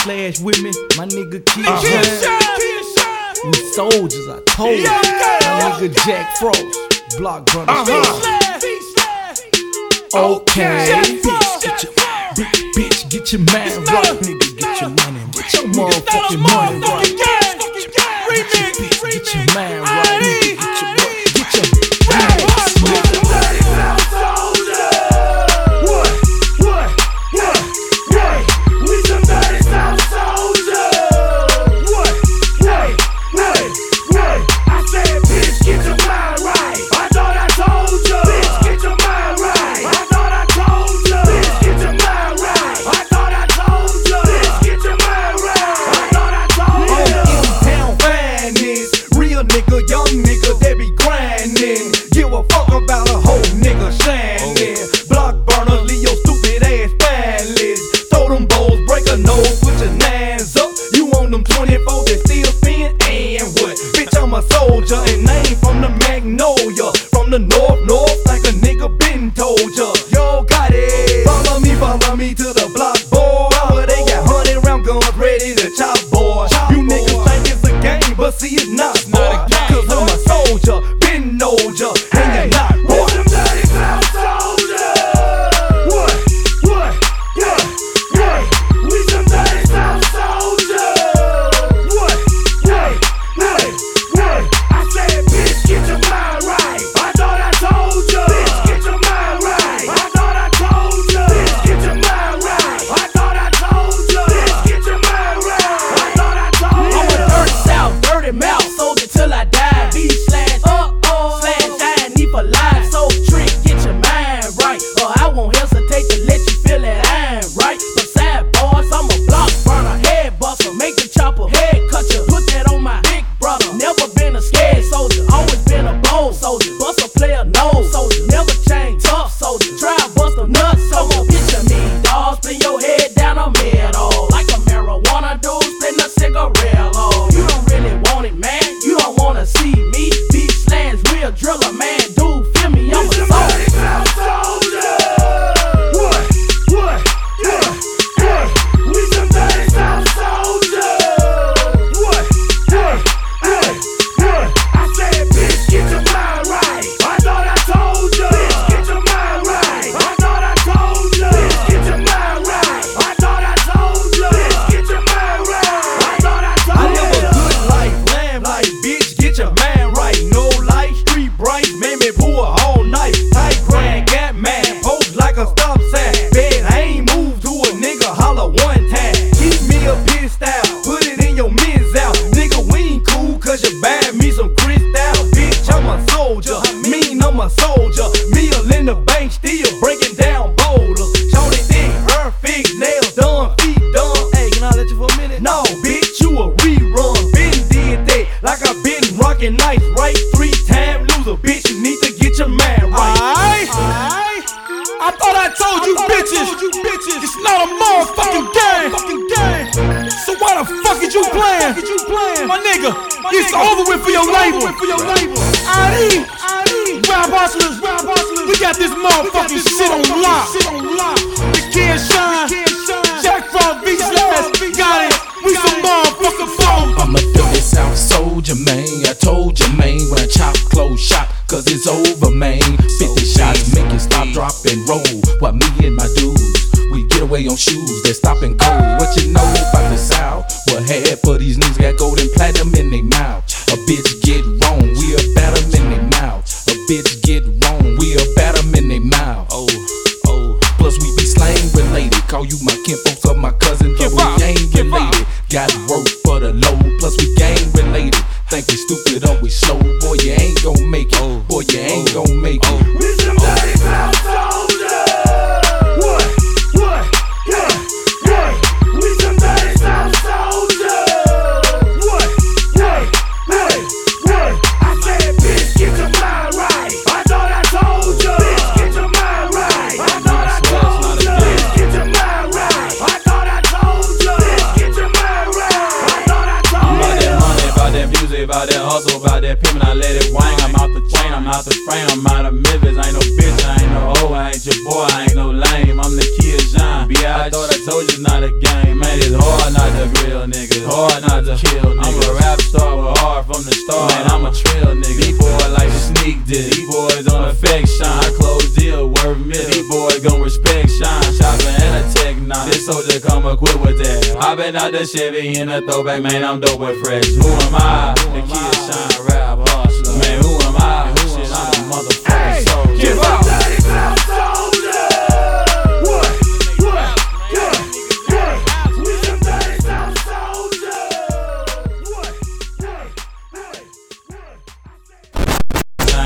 Slash with me, my nigga Keyshawn. We soldiers, I told you. My nigga Jack Frost, Block Burner. Okay, bitch, get your mind right, nigga, get your money, get your motherfucking money right. Bitch, get your mind right, nigga, get your mind right. Young nigga, they be grindin'. Give a fuck about a whole nigga shining. Block burner, leave your stupid ass spineless. Throw them bowls, break a nose, put your nines up. You want them 24 that still spin? And what? Bitch, I'm a soldier and I ain't from the Magnolia. From the north, like a nigga been told ya. Yo, got it. Follow me to the block, boy. Where they got 100 round guns ready to chop, boy. You niggas think it's a game, but see it's not, boy. Cause I'm a soldier, been knowed ya, and you're not, boy. We some dirty South soldiers. What? Yeah. We some dirty South soldiers. What? I said, bitch, get your mind right. I thought I told ya. Bitch, get your mind right. I thought I told ya. Bitch, get your mind right. I thought I told ya. Bitch, get your mind right. I thought I told ya. I'm a dirty South, dirty mouth soldier till I die. I'm a soldier, meal in the bank, still breaking down boulders. Shorty thick, her fix, nails done, feet done. Hey, can I let you for a minute? No, bitch, you a rerun. Been did that, like I been rockin' nights, right? 3-time loser, bitch, you need to get your man right. I thought I told you bitches, it's not a motherfucking game. So why the fuck is you playing? My nigga, it's over with for your label. ID, rap hustlers, we got this motherfucking shit on lock. The Kid Shine, Jack Frost, V-Slash, got it. We some motherfucking phone. I'm a dirty South soldier, man. I told you, man, when I chop, close shop, cause it's over, man. 50 shots, make it stop, drop, and roll. While me and my dudes, we get away on shoes that stop and cold. What you know about the South? What half of these niggas got gold and platinum in their mouth? A bitch get wrong, we'll bat them in their mouth. A bitch get wrong, we'll bat them in their mouth. Oh. Plus we be slang related. Call you my kinfolks or my cousin, but we ain't related. Got work for the low, plus we gang related. Think we stupid or we slow, boy you ain't gon' make it. Boy you ain't gon' make it. We some dirty South soldiers. We some dirty South soldiers. I said, bitch, get your mind right. I thought I told you. Bitch, get your mind right. I thought I told you. Bitch, get your mind right. I thought I told you. Bitch, get your mind right. I thought I told you. I'm about that money, about that music, about that hustle, about that pimpin', I let it wang. I'm out the chain, I'm out the frame, I'm out of Memphis. I ain't no bitch, I ain't no hoe, I ain't your boy, I ain't no lame. I'm the Kid Shine. I thought I told you it's not a game, man. Man, it's hard not to grill niggas, hard not to kill niggas. I'm a rap star with hard from the start. Man, I'm a trill nigga. These boys like to sneak this. These boys on effect shine. I close deal, worth million. These boys gon' respect shine. Chopper and a Tech 9. This soldier come equipped with that. I been out the Chevy in a throwback, man, I'm dope and fresh. Who am I to